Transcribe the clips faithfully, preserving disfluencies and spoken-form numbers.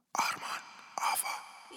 آرمان آوا.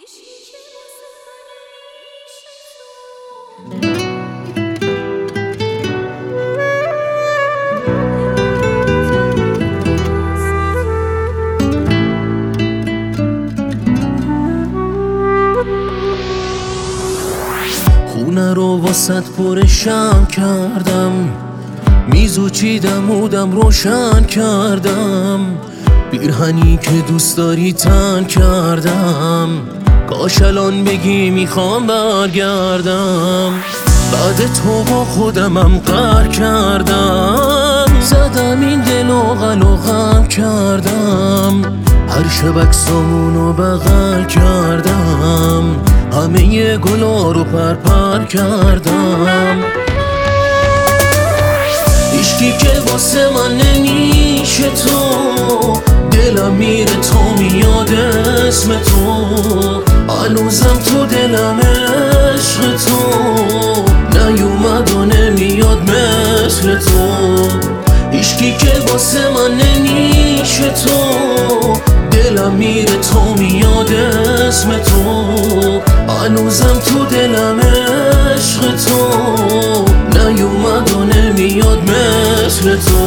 خونه رو واسط پرشم کردم، میزو چیدم اودم روشن کردم، پیرهنی که دوست داری تن کردم، کاش الان بگی میخوام برگردم. بعد تو با خودمم قهر کردم، زدم این دل و غم کردم، هر شب عکسامونو بغل کردم، همه گلا رو پرپر کردم. عشقی که واسه من نمیشه تو، دلم میره تو میاد اسم تو، هنوزم تو دلم عشق تو، نیومد و نمیاد مثل تو. عشقی که واسه من نمیشه تو، دلم میره تو میاد اسم تو، هنوزم تو دلم عشق تو، نیومد و نمیاد مثل تو.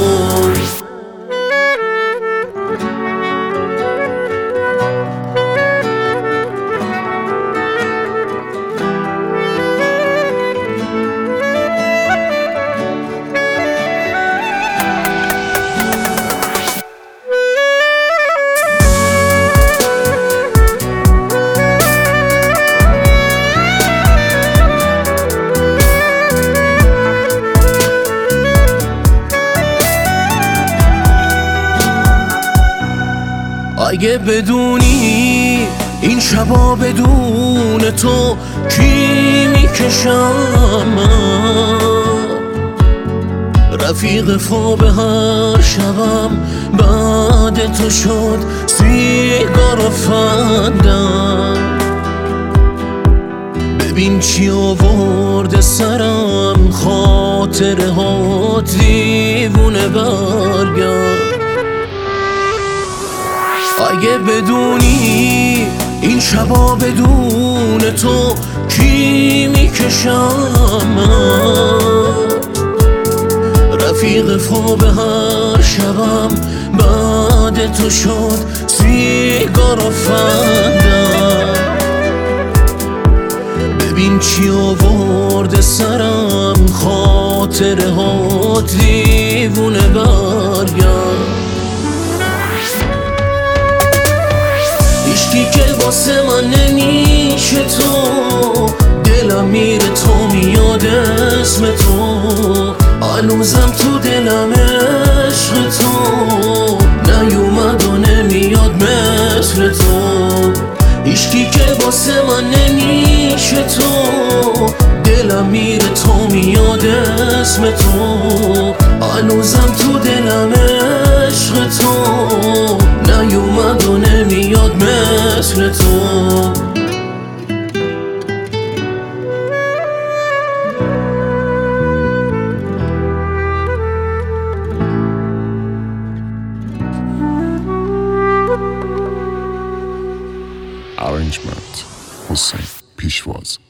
اگه بدونی این شبا بدون تو کی میکشم من، رفیق خواب هر شبم بعد تو شد سیگار و فندم. ببین چی آورده سرم، خاطره ها دیوونه برگرد. اگه بدونی این شبا بدون تو کی میکشم من، رفیق خواب هر شبم بعد تو شد سیگار و فندم. ببین چی آورده سرم، خاطره ها دیوونه برگرد. عشقی که واسه من نمیشه تو، دلم میره تو میاد اسم تو، هنوزم تو دلم عشق تو، نیومد و نمیاد مثل تو. عشقی که واسه من نمیشه تو، دلم میره تو میاد اسم تو، هنوزم تو دلم عشق تو، نیومد و نمیاد مثل تو. Arrangement حسین پیشواز.